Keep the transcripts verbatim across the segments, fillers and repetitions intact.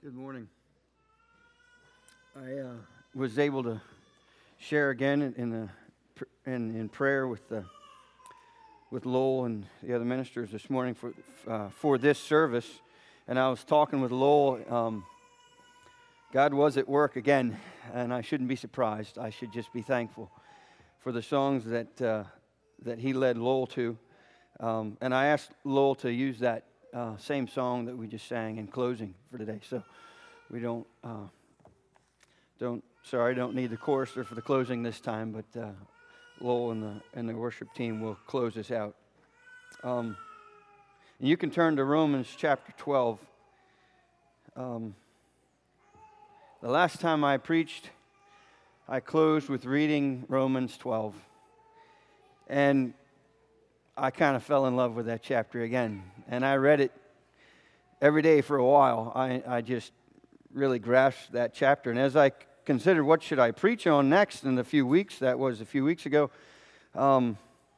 Good morning. I uh, was able to share again in, in the in, in prayer with the with Lowell and the other ministers this morning for uh, for this service, and I was talking with Lowell. Um, God was at work again, and I shouldn't be surprised. I should just be thankful for the songs that uh, that he led Lowell to, um, and I asked Lowell to use that uh, same song that we just sang in closing for today. So we don't uh, don't sorry, don't need the chorus for the closing this time, but uh, Lowell and the and the worship team will close us out. Um, and you can turn to Romans chapter twelve. Um, the last time I preached, I closed with reading Romans twelve, and I kind of fell in love with that chapter again, and I read it every day for a while. I, I just really grasped that chapter, and as I considered what should I preach on next in a few weeks, that was a few weeks ago, um,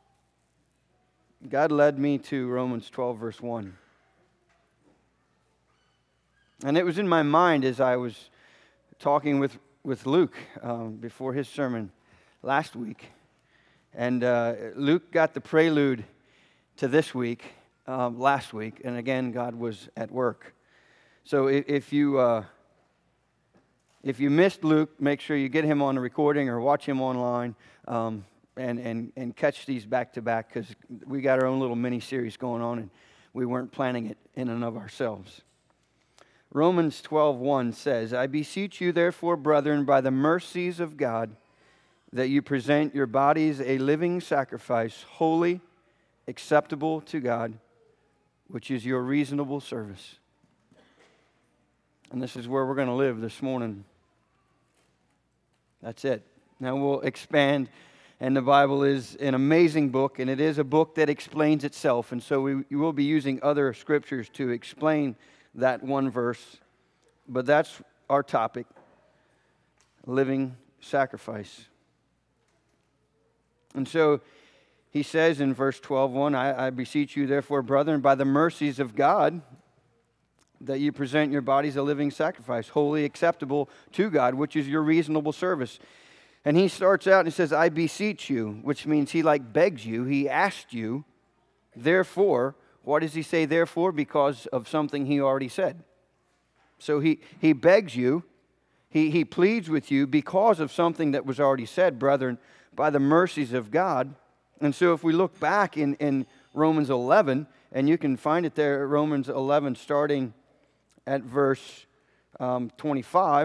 God led me to Romans twelve, verse one. And it was in my mind as I was talking with, with Luke um, before his sermon last week. And uh, Luke got the prelude to this week, um, last week, and again, God was at work. So if, if you uh, if you missed Luke, make sure you get him on the recording or watch him online, um, and and and catch these back to back, because we got our own little mini series going on, and we weren't planning it in and of ourselves. Romans twelve one says, "I beseech you, therefore, brethren, by the mercies of God, that you present your bodies a living sacrifice, holy, acceptable to God, which is your reasonable service." And this is where we're going to live this morning. That's it. Now we'll expand, and the Bible is an amazing book, and it is a book that explains itself. And so we, we will be using other scriptures to explain that one verse. But that's our topic, living sacrifice. And so he says in verse twelve one, I, I beseech you, therefore, brethren, by the mercies of God, that you present your bodies a living sacrifice, wholly acceptable to God, which is your reasonable service. And he starts out and he says, I beseech you, which means he like begs you, he asked you, therefore. What does he say therefore? Because of something he already said. So he, he begs you, he, he pleads with you because of something that was already said, brethren, by the mercies of God. And so if we look back in, in Romans eleven, and you can find it there, Romans eleven, starting at verse um, twenty-five,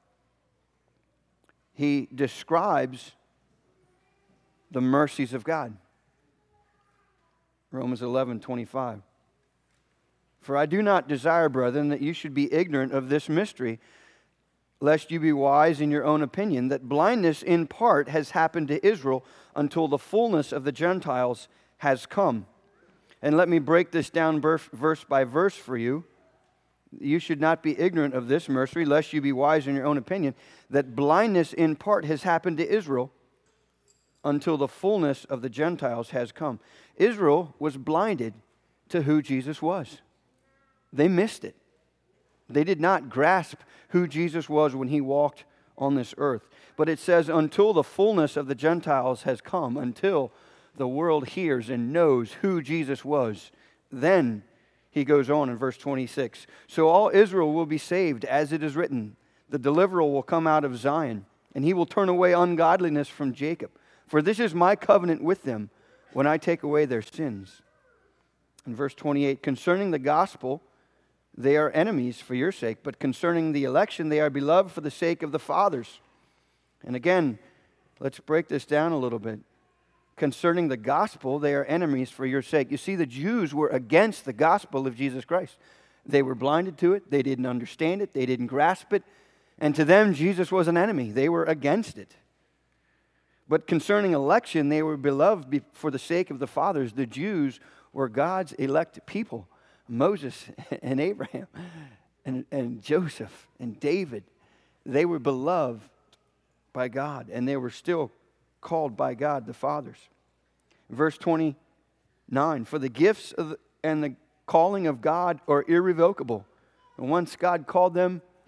he describes the mercies of God. Romans eleven, twenty-five. For I do not desire, brethren, that you should be ignorant of this mystery, lest you be wise in your own opinion, that blindness in part has happened to Israel until the fullness of the Gentiles has come. And let me break this down verse by verse for you. You should not be ignorant of this mystery, lest you be wise in your own opinion, that blindness in part has happened to Israel until the fullness of the Gentiles has come. Israel was blinded to who Jesus was. They missed it. They did not grasp who Jesus was when he walked on this earth. But it says, until the fullness of the Gentiles has come, until the world hears and knows who Jesus was, then he goes on in verse twenty-six. So all Israel will be saved, as it is written, the deliverer will come out of Zion, and he will turn away ungodliness from Jacob. For this is my covenant with them when I take away their sins. In verse twenty-eight, concerning the gospel, they are enemies for your sake, but concerning the election, they are beloved for the sake of the fathers. And again, let's break this down a little bit. Concerning the gospel, they are enemies for your sake. You see, the Jews were against the gospel of Jesus Christ. They were blinded to it. They didn't understand it. They didn't grasp it. And to them, Jesus was an enemy. They were against it. But concerning election, they were beloved for the sake of the fathers. The Jews were God's elect people. Moses and Abraham and, and Joseph and David. They were beloved by God, and they were still called by God the fathers. Verse twenty-nine, for the gifts of the, and the calling of God are irrevocable. And once God called them,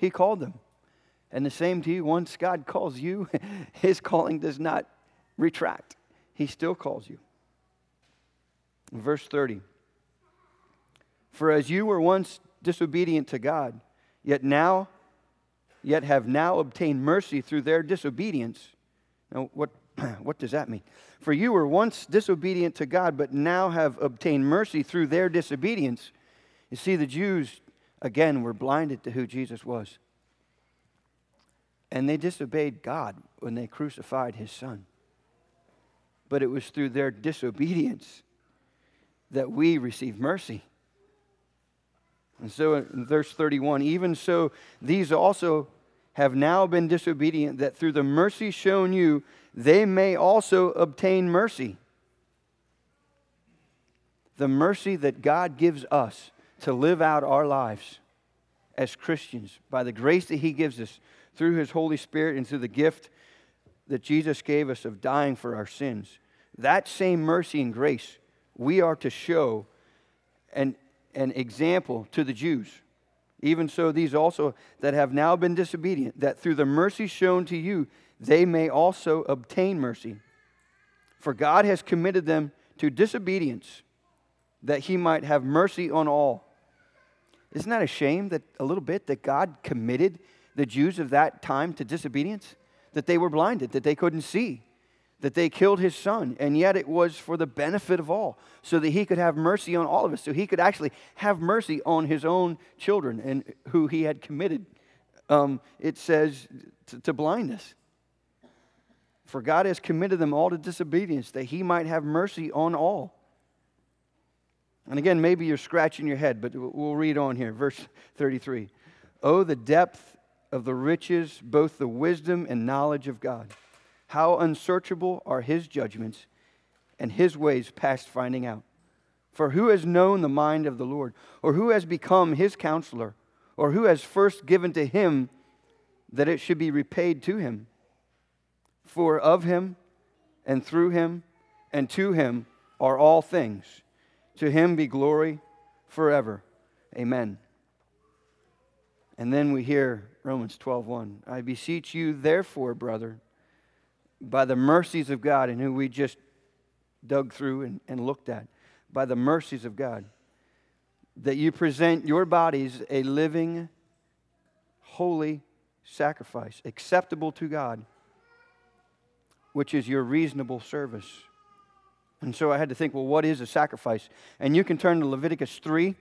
He called them. And the same to you, once God calls you, his calling does not retract. He still calls you. Verse thirty. For as you were once disobedient to God, yet now, yet have now obtained mercy through their disobedience. Now, what, what does that mean? For you were once disobedient to God, but now have obtained mercy through their disobedience. You see, the Jews, again, were blinded to who Jesus was. And they disobeyed God when they crucified his son. But it was through their disobedience that we receive mercy. And so in verse thirty-one, even so, these also have now been disobedient, that through the mercy shown you, they may also obtain mercy. The mercy that God gives us to live out our lives as Christians by the grace that he gives us through his Holy Spirit and through the gift that Jesus gave us of dying for our sins. That same mercy and grace we are to show and an example to the Jews. Even so, these also that have now been disobedient, that through the mercy shown to you, they may also obtain mercy. For God has committed them to disobedience, that he might have mercy on all. Isn't that a shame that a little bit that God committed the Jews of that time to disobedience? That they were blinded, that they couldn't see, that they killed his son, and yet it was for the benefit of all, so that he could have mercy on all of us, so he could actually have mercy on his own children and who he had committed, um, it says, to, to blindness. For God has committed them all to disobedience, that he might have mercy on all. And again, maybe you're scratching your head, but we'll read on here, verse thirty-three. Oh, the depth of the riches, both the wisdom and knowledge of God. How unsearchable are his judgments, and his ways past finding out. For who has known the mind of the Lord? Or who has become his counselor? Or who has first given to him that it should be repaid to him? For of him, and through him, and to him are all things. To him be glory forever. Amen. And then we hear Romans twelve one. I beseech you, therefore, brother, by the mercies of God, and who we just dug through and, and looked at, by the mercies of God, that you present your bodies a living, holy sacrifice, acceptable to God, which is your reasonable service. And so I had to think, well, what is a sacrifice? And you can turn to Leviticus three.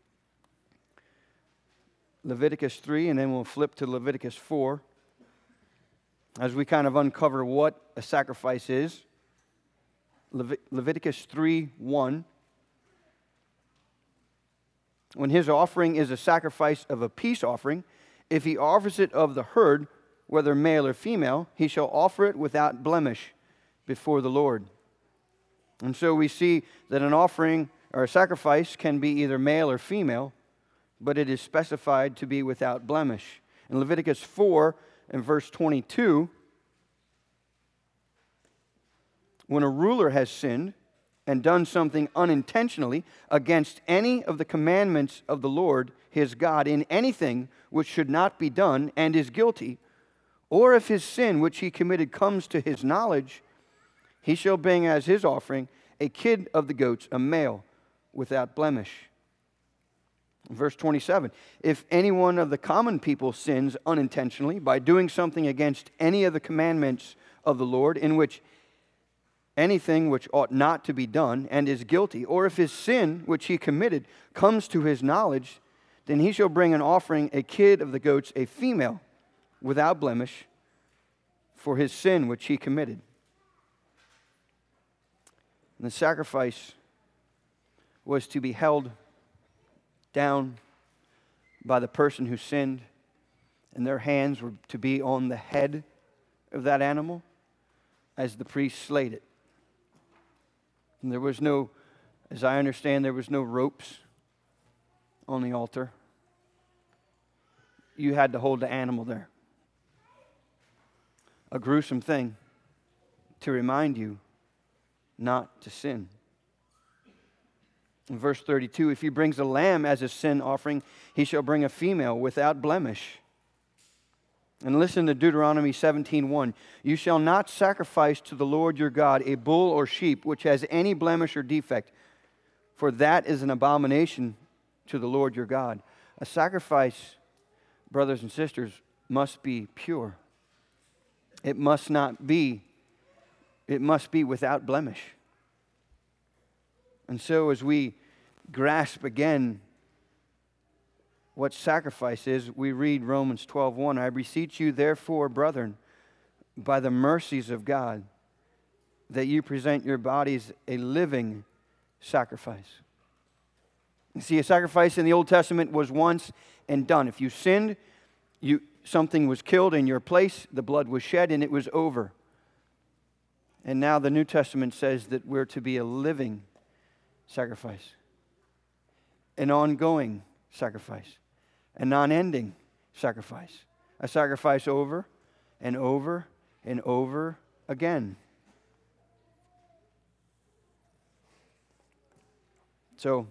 Leviticus three, and then we'll flip to Leviticus four. As we kind of uncover what a sacrifice is. Levit- Leviticus three one. When his offering is a sacrifice of a peace offering, if he offers it of the herd, whether male or female, he shall offer it without blemish before the Lord. And so we see that an offering or a sacrifice can be either male or female, but it is specified to be without blemish. In Leviticus four and verse twenty-two, when a ruler has sinned and done something unintentionally against any of the commandments of the Lord his God in anything which should not be done and is guilty, or if his sin which he committed comes to his knowledge, he shall bring as his offering a kid of the goats, a male, without blemish. Verse twenty-seven, if any one of the common people sins unintentionally by doing something against any of the commandments of the Lord, in which anything which ought not to be done and is guilty, or if his sin which he committed comes to his knowledge, then he shall bring an offering, a kid of the goats, a female, without blemish, for his sin which he committed. And the sacrifice was to be held down by the person who sinned, and their hands were to be on the head of that animal as the priest slayed it. And there was no, as I understand, there was no ropes on the altar. You had to hold the animal there. A gruesome thing to remind you not to sin. In verse thirty-two, if he brings a lamb as a sin offering, he shall bring a female without blemish. And listen to Deuteronomy seventeen one. You shall not sacrifice to the Lord your God a bull or sheep which has any blemish or defect, for that is an abomination to the Lord your God. A sacrifice, brothers and sisters, must be pure. It must not be, it must be without blemish. And so as we grasp again what sacrifice is, we read Romans twelve one. I beseech you therefore, brethren, by the mercies of God, that you present your bodies a living sacrifice. You see, a sacrifice in the Old Testament was once and done. If you sinned, you something was killed in your place, the blood was shed, and it was over. And now the New Testament says that we're to be a living sacrifice, an ongoing sacrifice, a non-ending sacrifice, a sacrifice over and over and over again. So,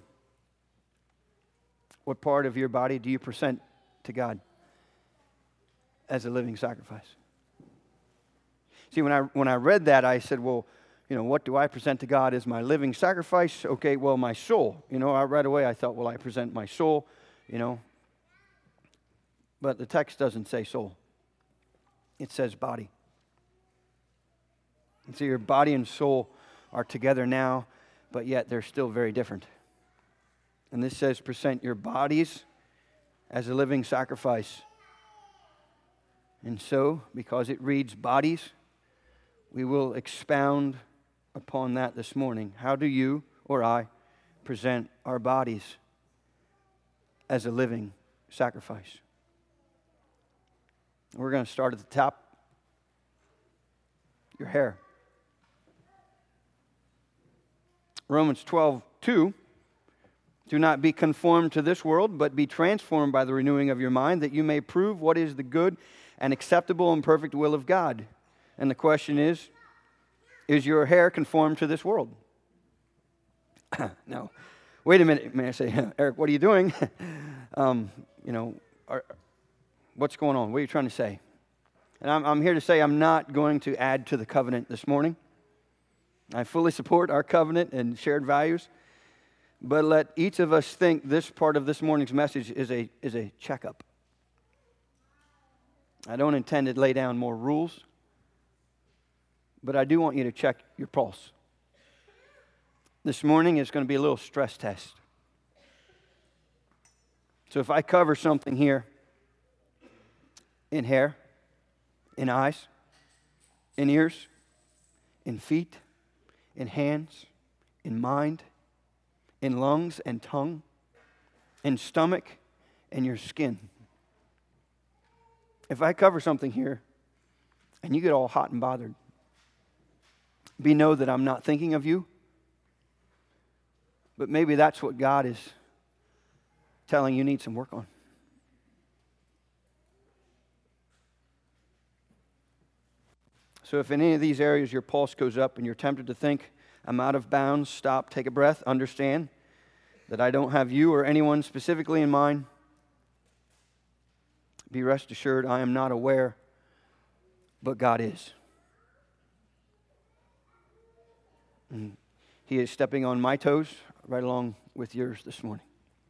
what part of your body do you present to God as a living sacrifice? See, when I when I read that, I said, well, you know, what do I present to God as my living sacrifice? Okay, well, my soul. You know, I, right away I thought, well, I present my soul, you know. But the text doesn't say soul. It says body. And so your body and soul are together now, but yet they're still very different. And this says present your bodies as a living sacrifice. And so, because it reads bodies, we will expound upon that this morning. How do you or I present our bodies as a living sacrifice? We're going to start at the top. Your hair. Romans twelve two. Do not be conformed to this world, but be transformed by the renewing of your mind, that you may prove what is the good and acceptable and perfect will of God. And the question is, is your hair conformed to this world? No. Wait a minute. May I say, Eric, what are you doing? um, you know, are, what's going on? What are you trying to say? And I'm, I'm here to say I'm not going to add to the covenant this morning. I fully support our covenant and shared values. But let each of us think this part of this morning's message is a, is a checkup. I don't intend to lay down more rules, but I do want you to check your pulse. This morning is going to be a little stress test. So if I cover something here in hair, in eyes, in ears, in feet, in hands, in mind, in lungs and tongue, in stomach, and your skin. If I cover something here and you get all hot and bothered, be know that I'm not thinking of you, but maybe that's what God is telling you need some work on. So if in any of these areas your pulse goes up and you're tempted to think, I'm out of bounds, stop, take a breath, understand that I don't have you or anyone specifically in mind. Be rest assured, I am not aware, but God is. And He is stepping on my toes right along with yours this morning.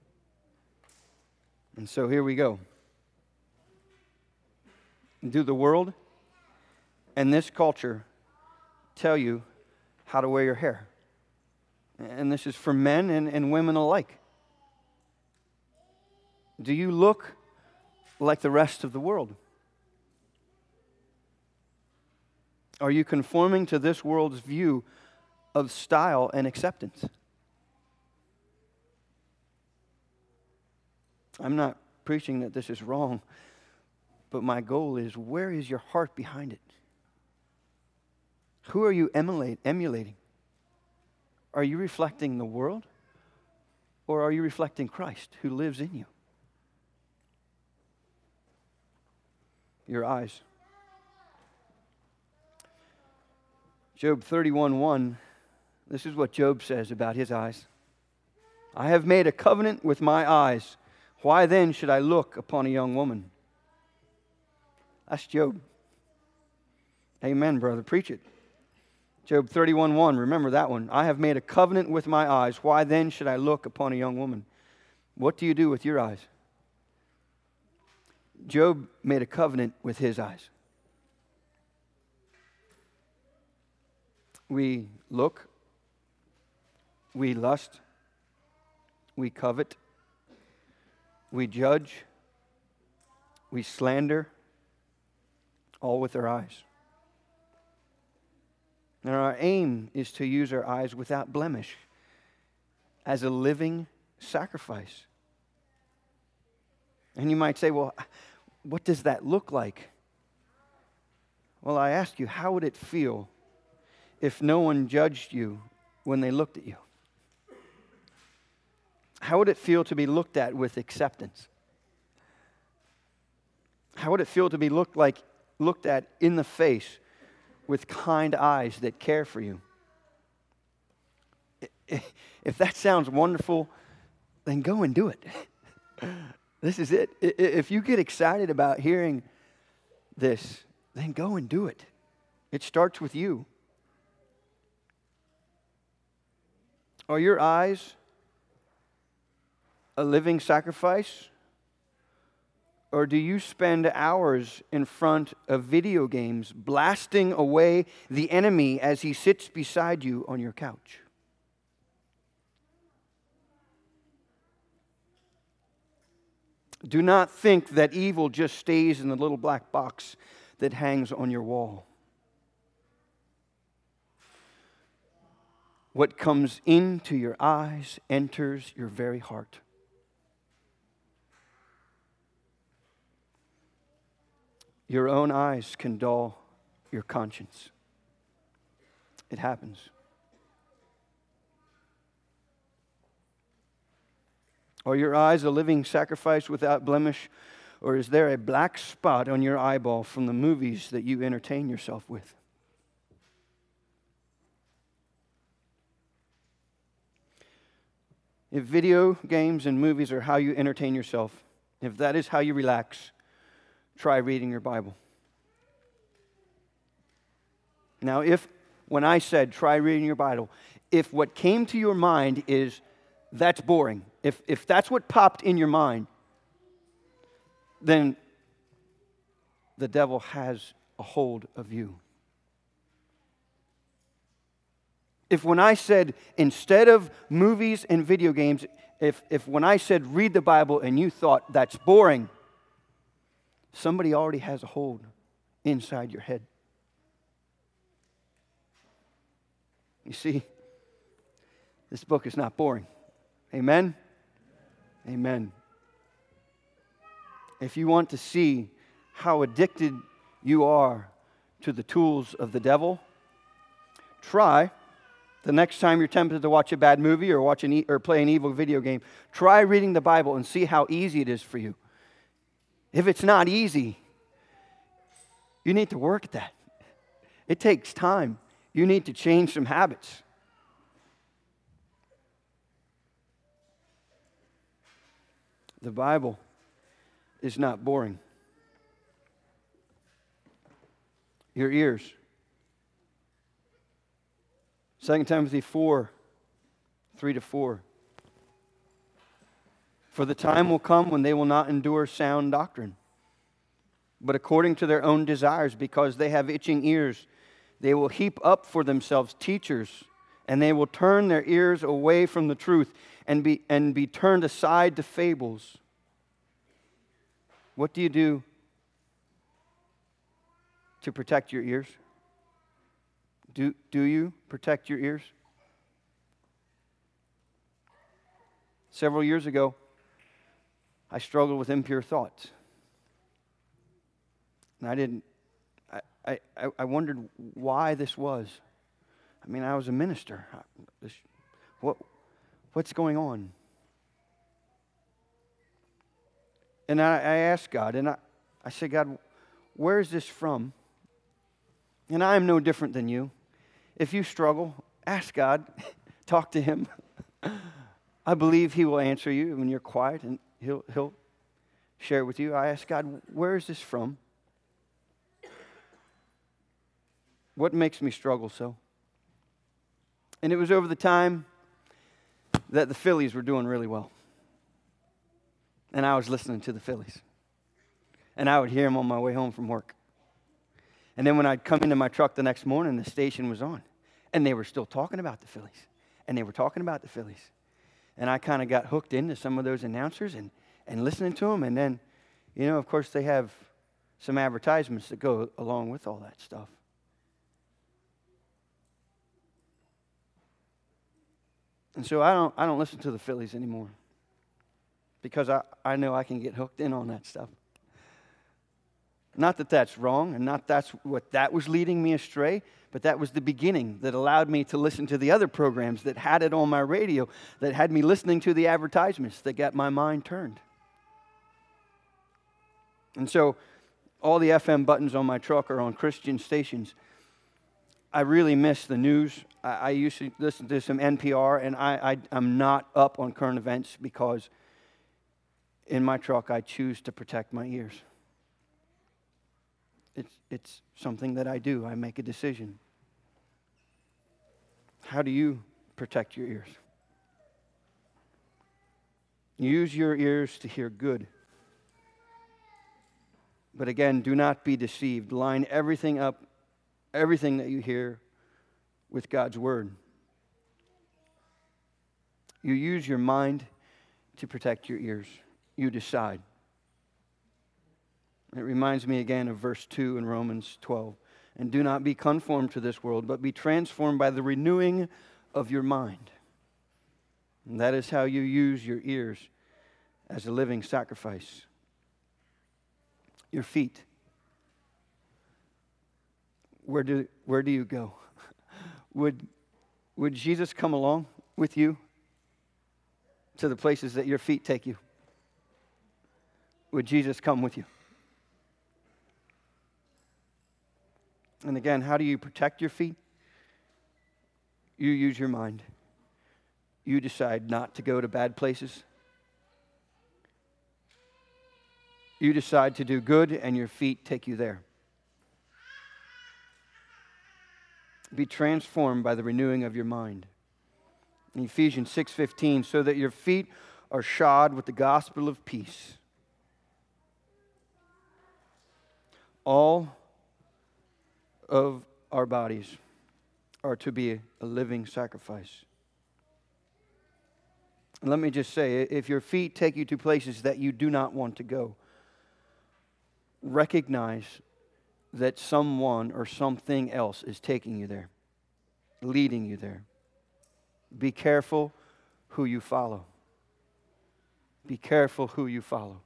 And so here we go. Do the world and this culture tell you how to wear your hair? And this is for men and, and women alike. Do you look like the rest of the world? Are you conforming to this world's view of style and acceptance? I'm not preaching that this is wrong, but my goal is, where is your heart behind it? Who are you emulate, emulating? Are you reflecting the world? Or are you reflecting Christ who lives in you? Your eyes. Job thirty-one one, this is what Job says about his eyes. I have made a covenant with my eyes. Why then should I look upon a young woman? That's Job. Amen, brother. Preach it. Job thirty-one one. Remember that one. I have made a covenant with my eyes. Why then should I look upon a young woman? What do you do with your eyes? Job made a covenant with his eyes. We look, we lust, we covet, we judge, we slander, all with our eyes. And our aim is to use our eyes without blemish as a living sacrifice. And you might say, well, what does that look like? Well, I ask you, how would it feel if no one judged you when they looked at you? How would it feel to be looked at with acceptance? How would it feel to be looked like looked at in the face with kind eyes that care for you? If that sounds wonderful, then go and do it. This is it. If you get excited about hearing this, then go and do it. It starts with you. Are your eyes a living sacrifice? Or do you spend hours in front of video games blasting away the enemy as he sits beside you on your couch? Do not think that evil just stays in the little black box that hangs on your wall. What comes into your eyes enters your very heart. Your own eyes can dull your conscience. It happens. Are your eyes a living sacrifice without blemish, or is there a black spot on your eyeball from the movies that you entertain yourself with? If video games and movies are how you entertain yourself, if that is how you relax, try reading your Bible. Now, if, when I said try reading your Bible, if what came to your mind is, that's boring, if, if that's what popped in your mind, then the devil has a hold of you. If when I said, instead of movies and video games, if, if when I said read the Bible and you thought that's boring, somebody already has a hold inside your head. You see, this book is not boring. Amen? Amen. If you want to see how addicted you are to the tools of the devil, try, the next time you're tempted to watch a bad movie or watch an e- or play an evil video game, try reading the Bible and see how easy it is for you. If it's not easy, you need to work at that. It takes time. You need to change some habits. The Bible is not boring. Your ears. Second Timothy four, three to four. For the time will come when they will not endure sound doctrine, but according to their own desires, because they have itching ears, they will heap up for themselves teachers, and they will turn their ears away from the truth and be, and be turned aside to fables. What do you do to protect your ears? Do, do you protect your ears? Several years ago, I struggled with impure thoughts. And I didn't, I, I, I wondered why this was. I mean, I was a minister. This, what, what's going on? And I, I asked God, and I, I said, God, where is this from? And I am no different than you. If you struggle, ask God, talk to Him. I believe He will answer you when you're quiet, and He'll, he'll share it with you. I asked God, where is this from? What makes me struggle so? And it was over the time that the Phillies were doing really well. And I was listening to the Phillies. And I would hear them on my way home from work. And then when I'd come into my truck the next morning, the station was on. And they were still talking about the Phillies. And they were talking about the Phillies. And I kind of got hooked into some of those announcers and, and listening to them. And then, you know, of course, they have some advertisements that go along with all that stuff. And so I don't I don't listen to the Phillies anymore. Because I, I know I can get hooked in on that stuff. Not that that's wrong, and not that's what that was leading me astray, but that was the beginning that allowed me to listen to the other programs that had it on my radio, that had me listening to the advertisements that got my mind turned. And so all the F M buttons on my truck are on Christian stations. I really miss the news. I, I used to listen to some N P R, and I, I, I'm not up on current events because in my truck I choose to protect my ears. It's, it's something that I do. I make a decision. How do you protect your ears? Use your ears to hear good. But again, do not be deceived. Line everything up, everything that you hear with God's word. You use your mind to protect your ears. You decide. It reminds me again of verse two in Romans twelve. And do not be conformed to this world, but be transformed by the renewing of your mind. And that is how you use your ears as a living sacrifice. Your feet. Where do, where do you go? Would, would Jesus come along with you to the places that your feet take you? Would Jesus come with you? And again, how do you protect your feet? You use your mind. You decide not to go to bad places. You decide to do good, and your feet take you there. Be transformed by the renewing of your mind. In Ephesians six fifteen, so that your feet are shod with the gospel of peace. All of our bodies are to be a living sacrifice. And let me just say, if your feet take you to places that you do not want to go, recognize that someone or something else is taking you there, leading you there. Be careful who you follow. Be careful who you follow.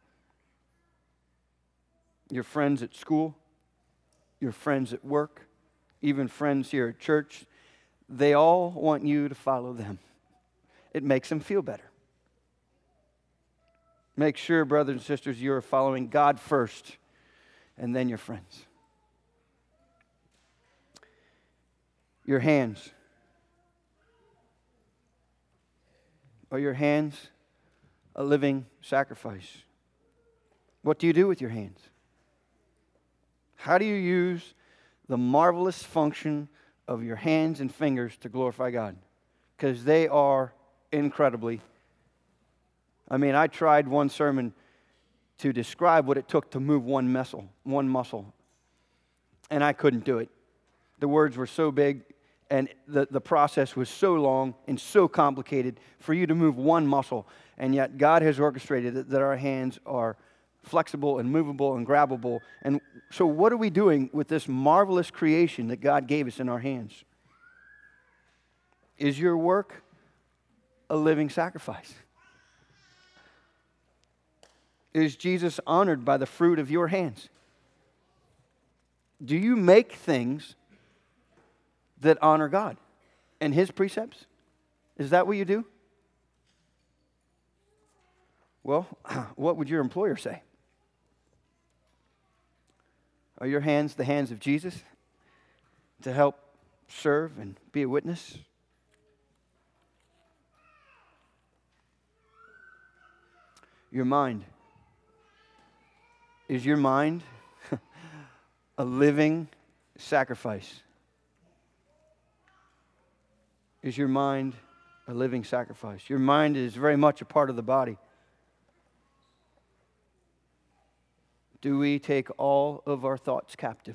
Your friends at school, your friends at work, even friends here at church, they all want you to follow them. It makes them feel better. Make sure, brothers and sisters, you are following God first, and then your friends. Your hands. Are your hands a living sacrifice? What do you do with your hands? How do you use the marvelous function of your hands and fingers to glorify God? Because they are incredibly. I mean, I tried one sermon to describe what it took to move one muscle, one muscle, and I couldn't do it. The words were so big, and the, the process was so long and so complicated for you to move one muscle, and yet God has orchestrated it that our hands are flexible and movable and grabbable. And so what are we doing with this marvelous creation that God gave us in our hands? Is your work a living sacrifice? Is Jesus honored by the fruit of your hands? Do you make things that honor God and His precepts? Is that what you do? Well, what would your employer say? Are your hands the hands of Jesus to help serve and be a witness? Your mind. Is your mind a living sacrifice. Is your mind a living sacrifice? Your mind is very much a part of the body. Do we take all of our thoughts captive?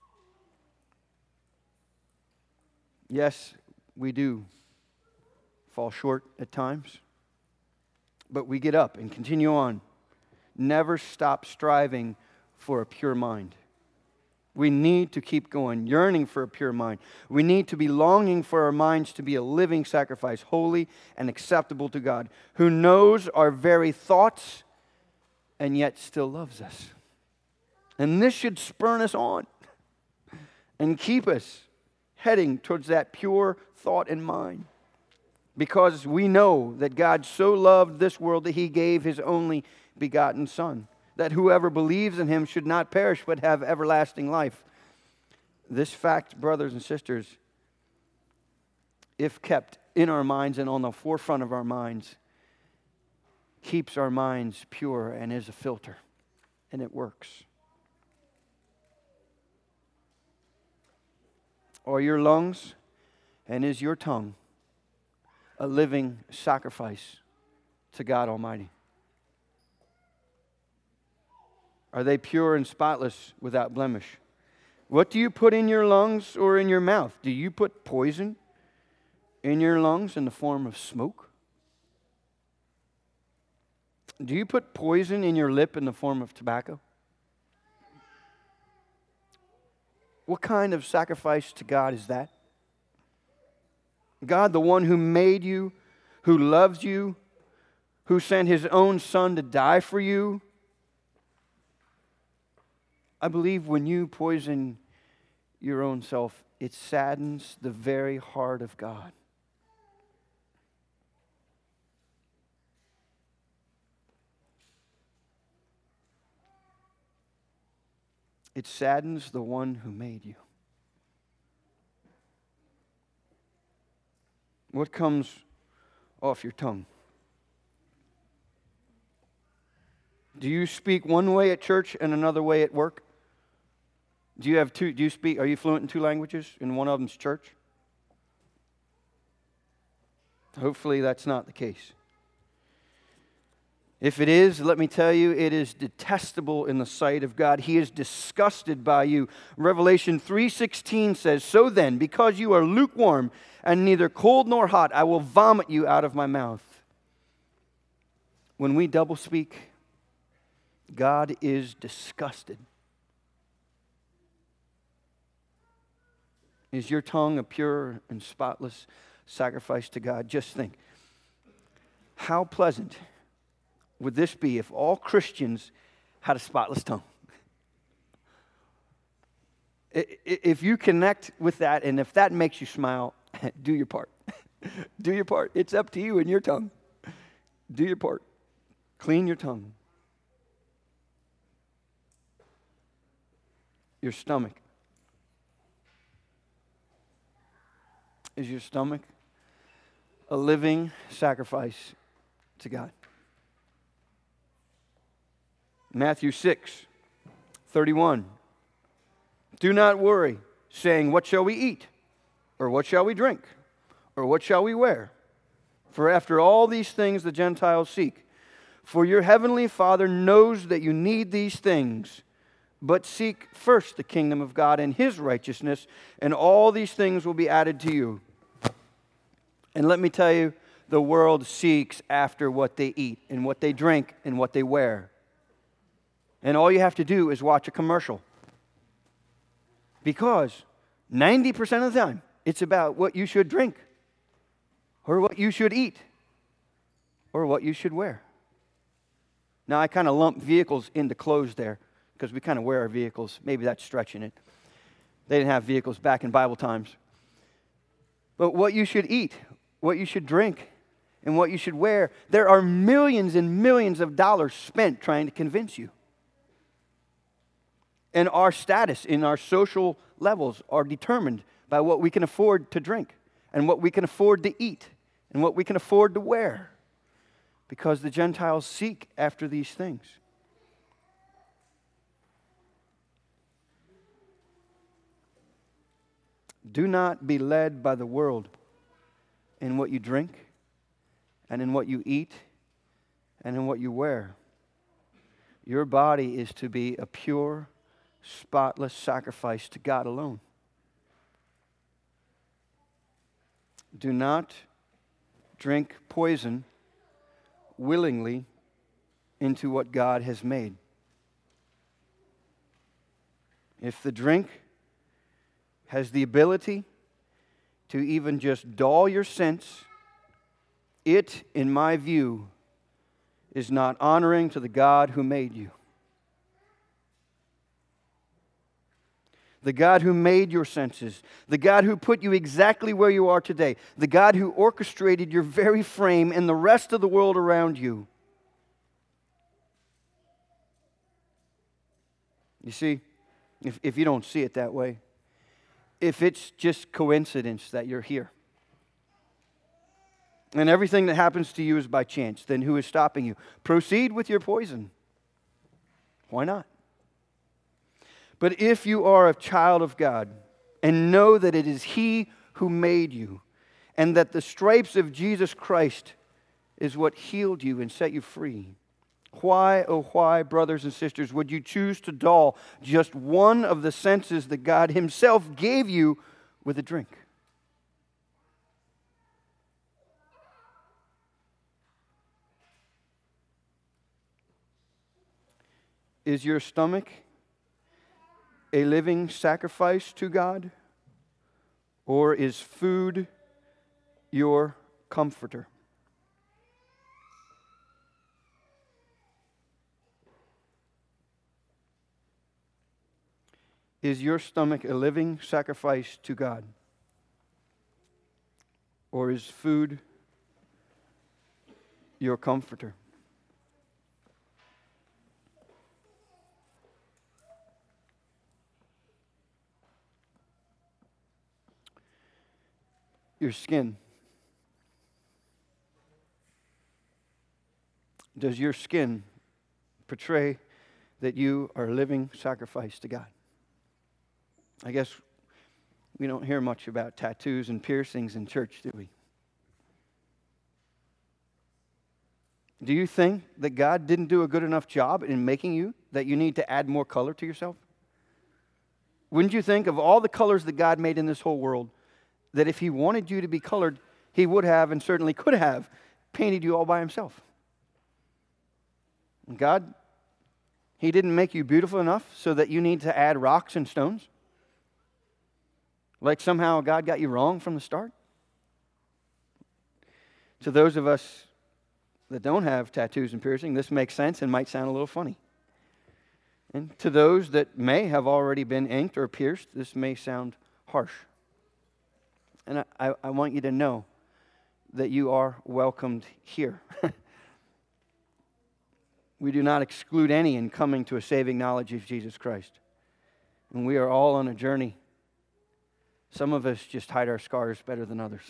Yes, we do fall short at times, but we get up and continue on. Never stop striving for a pure mind. We need to keep going, yearning for a pure mind. We need to be longing for our minds to be a living sacrifice, holy and acceptable to God, who knows our very thoughts and yet still loves us. And this should spur us on and keep us heading towards that pure thought and mind. Because we know that God so loved this world that He gave His only begotten Son, that whoever believes in Him should not perish but have everlasting life. This fact, brothers and sisters, if kept in our minds and on the forefront of our minds, keeps our minds pure and is a filter, and it works. Are your lungs and is your tongue a living sacrifice to God Almighty? Are they pure and spotless without blemish? What do you put in your lungs or in your mouth? Do you put poison in your lungs in the form of smoke? Do you put poison in your lip in the form of tobacco? What kind of sacrifice to God is that? God, the one who made you, who loves you, who sent His own Son to die for you. I believe when you poison your own self, it saddens the very heart of God. It saddens the one who made you. What comes off your tongue? Do you speak one way at church and another way at work? Do you have two? Do you speak? Are you fluent in two languages? And one of them's church? Hopefully that's not the case. If it is, let me tell you, it is detestable in the sight of God. He is disgusted by you. Revelation three sixteen says, "So then, because you are lukewarm and neither cold nor hot, I will vomit you out of my mouth." When we doublespeak, God is disgusted. Is your tongue a pure and spotless sacrifice to God? Just think, how pleasant would this be if all Christians had a spotless tongue? If you connect with that, and if that makes you smile, do your part. Do your part. It's up to you and your tongue. Do your part. Clean your tongue. Your stomach. Is your stomach a living sacrifice to God? Matthew six thirty-one. Do not worry, saying, what shall we eat? Or what shall we drink? Or what shall we wear? For after all these things the Gentiles seek. For your heavenly Father knows that you need these things. But seek first the kingdom of God and His righteousness, and all these things will be added to you. And let me tell you, the world seeks after what they eat and what they drink and what they wear. And all you have to do is watch a commercial. Because ninety percent of the time, it's about what you should drink, or what you should eat, or what you should wear. Now, I kind of lump vehicles into clothes there, because we kind of wear our vehicles. Maybe that's stretching it. They didn't have vehicles back in Bible times. But what you should eat, what you should drink, and what you should wear, there are millions and millions of dollars spent trying to convince you. And our status in our social levels are determined by what we can afford to drink, and what we can afford to eat, and what we can afford to wear. Because the Gentiles seek after these things. Do not be led by the world in what you drink and in what you eat and in what you wear. Your body is to be a pure, spotless sacrifice to God alone. Do not drink poison willingly into what God has made. If the drink has the ability to even just dull your sense, it, in my view, is not honoring to the God who made you. The God who made your senses, the God who put you exactly where you are today, the God who orchestrated your very frame and the rest of the world around you. You see, if, if you don't see it that way, if it's just coincidence that you're here, and everything that happens to you is by chance, then who is stopping you? Proceed with your poison. Why not? But if you are a child of God and know that it is He who made you and that the stripes of Jesus Christ is what healed you and set you free, why, oh why, brothers and sisters, would you choose to dull just one of the senses that God Himself gave you with a drink? Is your stomach a living sacrifice to God? Or is food your comforter? Is your stomach a living sacrifice to God? Or is food your comforter? Your skin. Does your skin portray that you are a living sacrifice to God? I guess we don't hear much about tattoos and piercings in church, do we? Do you think that God didn't do a good enough job in making you that you need to add more color to yourself? Wouldn't you think of all the colors that God made in this whole world, that if He wanted you to be colored, He would have and certainly could have painted you all by Himself? And God, He didn't make you beautiful enough so that you need to add rocks and stones? Like somehow God got you wrong from the start? To those of us that don't have tattoos and piercing, this makes sense and might sound a little funny. And to those that may have already been inked or pierced, this may sound harsh. And I, I want you to know that you are welcomed here. We do not exclude any in coming to a saving knowledge of Jesus Christ. And we are all on a journey. Some of us just hide our scars better than others.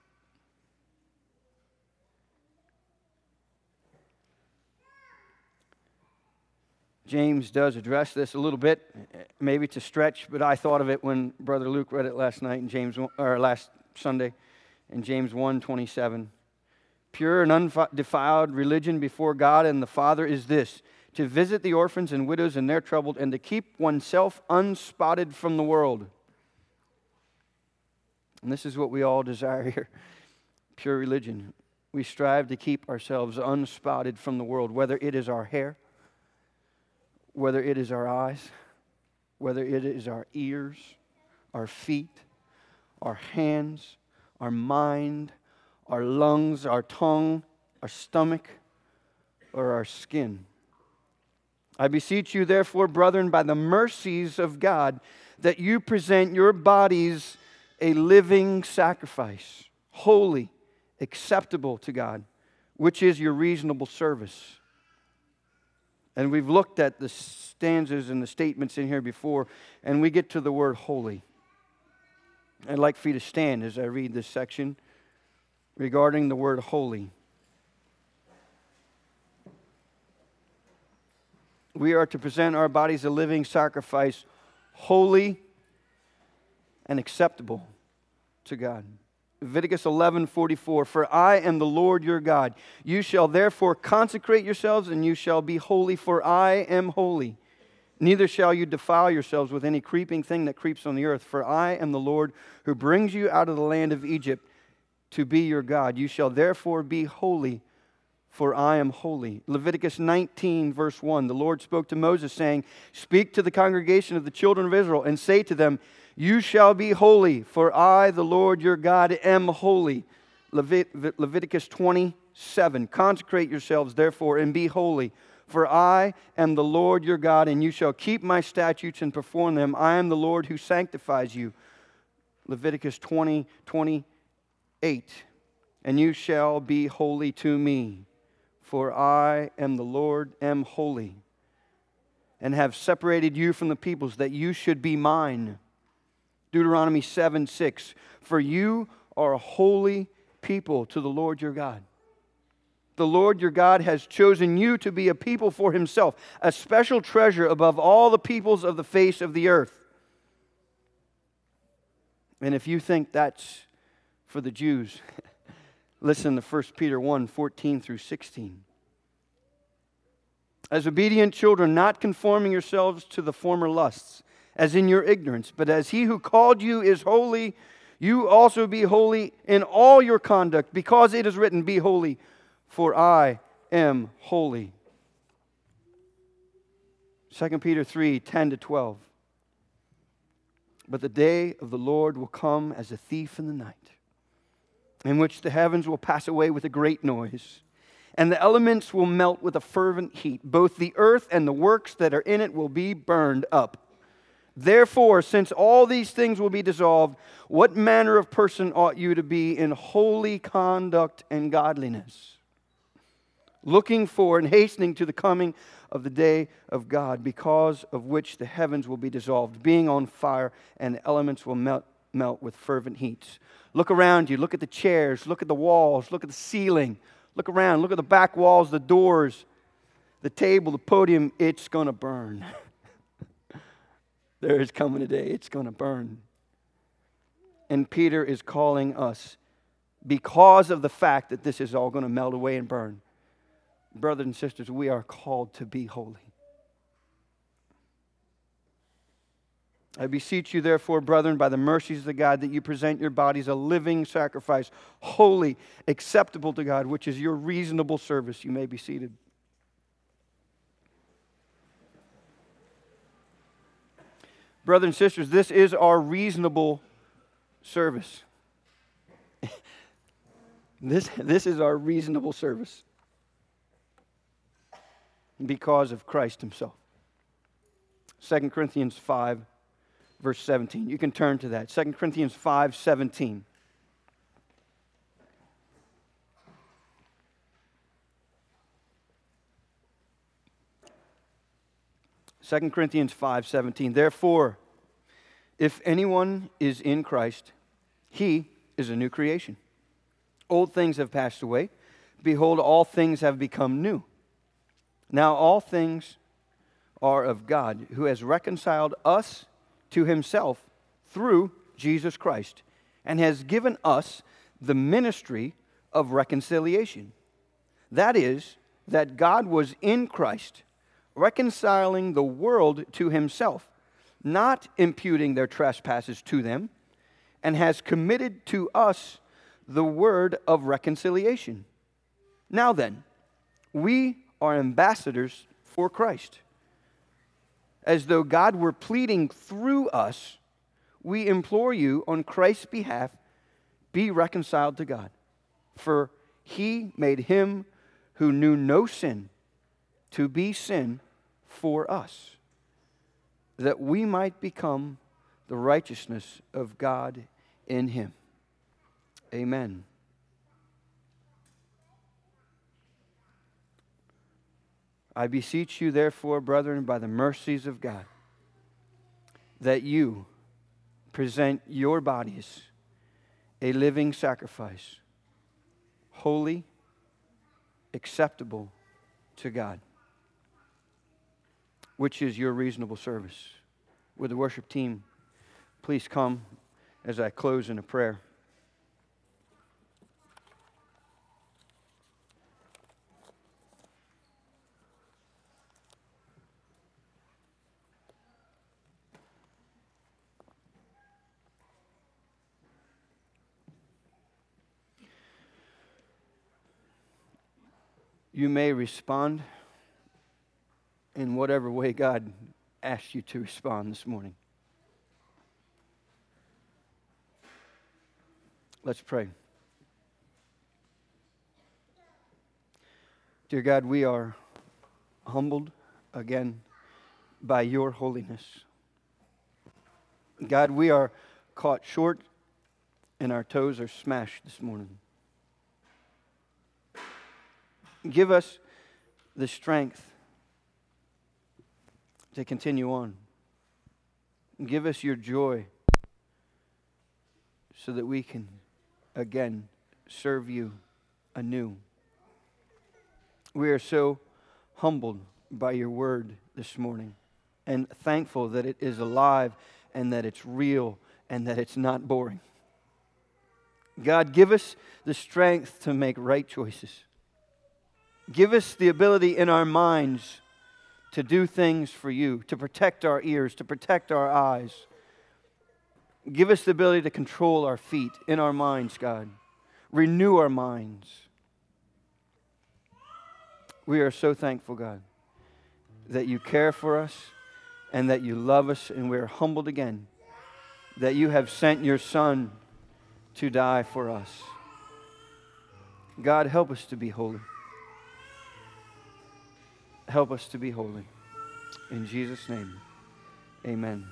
James does address this a little bit, maybe to stretch, but I thought of it when Brother Luke read it last night in James, or last Sunday, in James one twenty-seven. Pure and undefiled religion before God and the Father is this: to visit the orphans and widows in their trouble, and to keep oneself unspotted from the world. And this is what we all desire here: pure religion. We strive to keep ourselves unspotted from the world, whether it is our hair, whether it is our eyes, whether it is our ears, our feet, our hands, our mind, our lungs, our tongue, our stomach, or our skin. I beseech you, therefore, brethren, by the mercies of God, that you present your bodies a living sacrifice, holy, acceptable to God, which is your reasonable service. And we've looked at the stanzas and the statements in here before, and we get to the word holy. I'd like for you to stand as I read this section regarding the word holy. We are to present our bodies a living sacrifice, holy and acceptable. to God. Leviticus eleven forty-four, for I am the Lord your God. You shall therefore consecrate yourselves, and you shall be holy, for I am holy. Neither shall you defile yourselves with any creeping thing that creeps on the earth, for I am the Lord who brings you out of the land of Egypt to be your God. You shall therefore be holy, for I am holy. Leviticus nineteen, verse one, the Lord spoke to Moses, saying, speak to the congregation of the children of Israel, and say to them, you shall be holy, for I, the Lord your God, am holy. Levit- Leviticus twenty-seven, consecrate yourselves, therefore, and be holy, for I am the Lord your God, and you shall keep my statutes and perform them. I am the Lord who sanctifies you. Leviticus twenty, twenty-eight, and you shall be holy to me, for I am the Lord, am holy, and have separated you from the peoples, that you should be mine. Deuteronomy seven six, for you are a holy people to the Lord your God. The Lord your God has chosen you to be a people for himself, a special treasure above all the peoples of the face of the earth. And if you think that's for the Jews, listen to First Peter one fourteen through sixteen. As obedient children, not conforming yourselves to the former lusts, as in your ignorance, but as he who called you is holy, you also be holy in all your conduct, because it is written, be holy, for I am holy. Second Peter three, ten to twelve. But the day of the Lord will come as a thief in the night, in which the heavens will pass away with a great noise, and the elements will melt with a fervent heat. Both the earth and the works that are in it will be burned up. Therefore, since all these things will be dissolved, what manner of person ought you to be in holy conduct and godliness, looking for and hastening to the coming of the day of God, because of which the heavens will be dissolved, being on fire, and the elements will melt, melt with fervent heats. Look around you. Look at the chairs. Look at the walls. Look at the ceiling. Look around. Look at the back walls, the doors, the table, the podium. It's going to burn. There is coming a day, it's going to burn. And Peter is calling us, because of the fact that this is all going to melt away and burn. Brothers and sisters, we are called to be holy. I beseech you, therefore, brethren, by the mercies of God, that you present your bodies a living sacrifice, holy, acceptable to God, which is your reasonable service. You may be seated. Brothers and sisters, this is our reasonable service. this, this is our reasonable service because of Christ himself. Second Corinthians five, verse seventeen. You can turn to that. Second Corinthians five, seventeen. Second Corinthians five seventeen. Therefore, if anyone is in Christ, he is a new creation. Old things have passed away. Behold, all things have become new. Now all things are of God, who has reconciled us to himself through Jesus Christ, and has given us the ministry of reconciliation. That is, that God was in Christ, reconciling the world to himself, not imputing their trespasses to them, and has committed to us the word of reconciliation. Now then, we are ambassadors for Christ. As though God were pleading through us, we implore you on Christ's behalf, be reconciled to God. For he made him who knew no sin to be sin for us, that we might become the righteousness of God in him. Amen. I beseech you, therefore, brethren, by the mercies of God, that you present your bodies a living sacrifice, holy, acceptable to God, which is your reasonable service. Would the worship team please come as I close in a prayer? you may respond in whatever way God asks you to respond this morning. Let's pray. Dear God, we are humbled again by your holiness. God, we are caught short and our toes are smashed this morning. Give us the strength to continue on. Give us your joy so that we can again serve you anew. We are so humbled by your word this morning and thankful that it is alive and that it's real and that it's not boring. God, give us the strength to make right choices. Give us the ability in our minds to do things for you, to protect our ears, to protect our eyes. Give us the ability to control our feet in our minds, God. Renew our minds. We are so thankful, God, that you care for us and that you love us, and we are humbled again that you have sent your Son to die for us. God, help us to be holy. Help us to be holy. In Jesus' name, amen.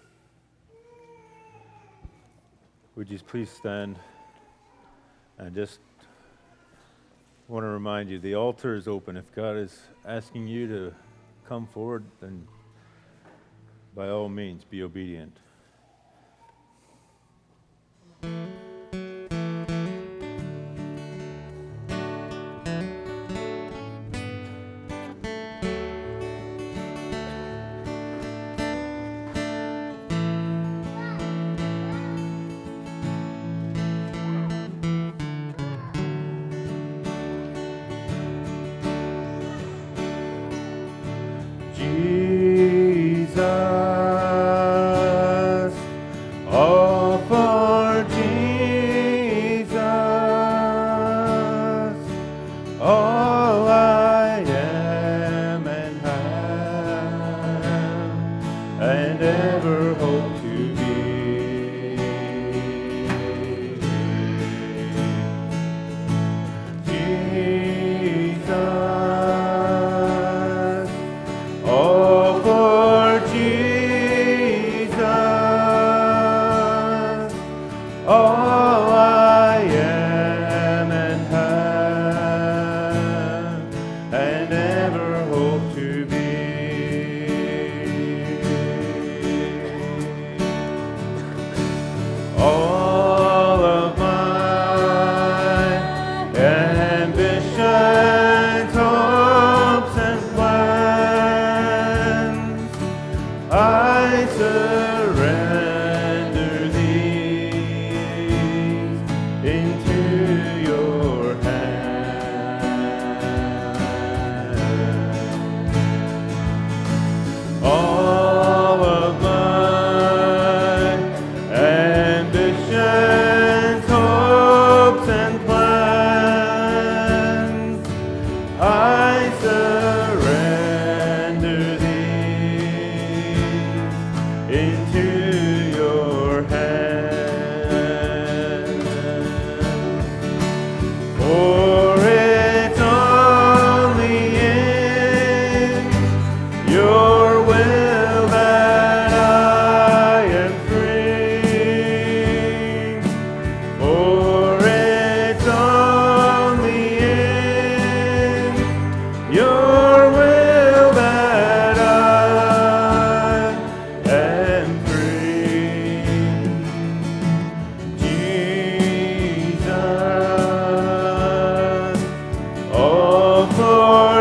Would you please stand? And just want to remind you, the altar is open. If God is asking you to come forward, then by all means, be obedient. For